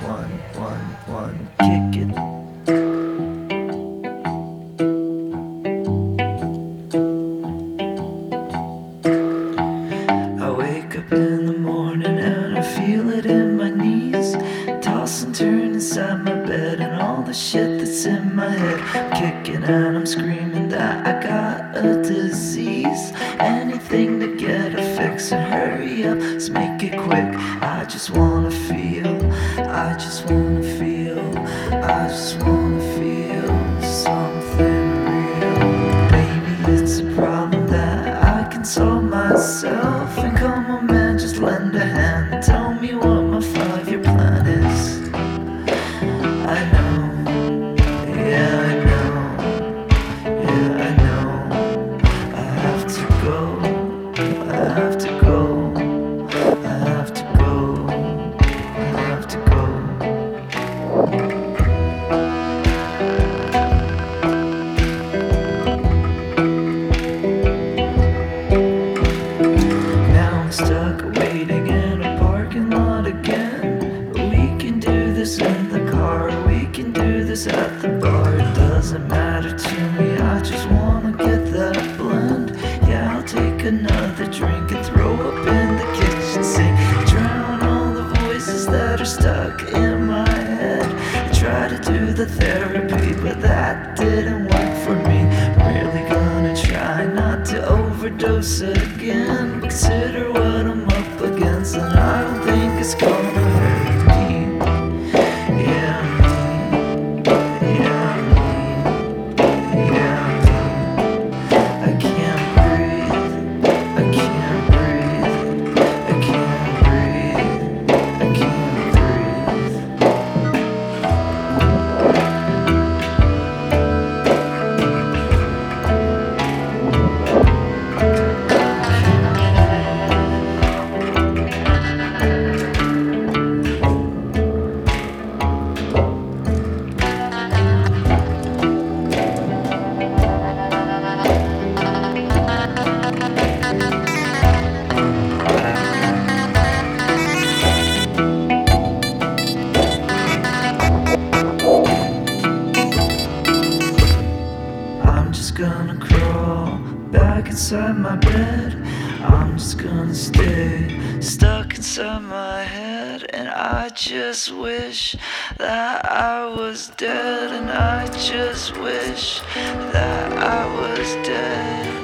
kick it. I wake up in the morning and I feel it in my knees. Toss and turn inside my bed and all the shit that's in my head. I'm kicking and I'm screaming that I got a disease. Anything to get a fix and hurry up, let's make it quick. I just wanna feel, I just wanna feel, I just wanna feel something real. Baby, it's a problem that I can solve myself. And come on man, just lend a hand. Tell me what my 5-year plan is. I know, yeah I know, yeah I know. I have to go, I have to go, I have to go, I have to go. Now I'm stuck waiting in a parking lot again. We can do this in the car, we can do this at the bar. It doesn't matter to me, I just wanna get that blend. Yeah, I'll take another drink and throw up in the kitchen sink. Drown all the voices that are stuck in my head. I try to do the therapy, but that didn't work for me. Really gonna try not to overdose again. Consider what I'm up against, and I don't think it's gonna hurt me. Yeah, me. Yeah, me. Yeah, me. I can't breathe. I can't breathe. I can't breathe. I can't breathe. I'm just gonna crawl back inside my bed. I'm just gonna stay stuck inside my head. And I just wish that I was dead. And I just wish that I was dead.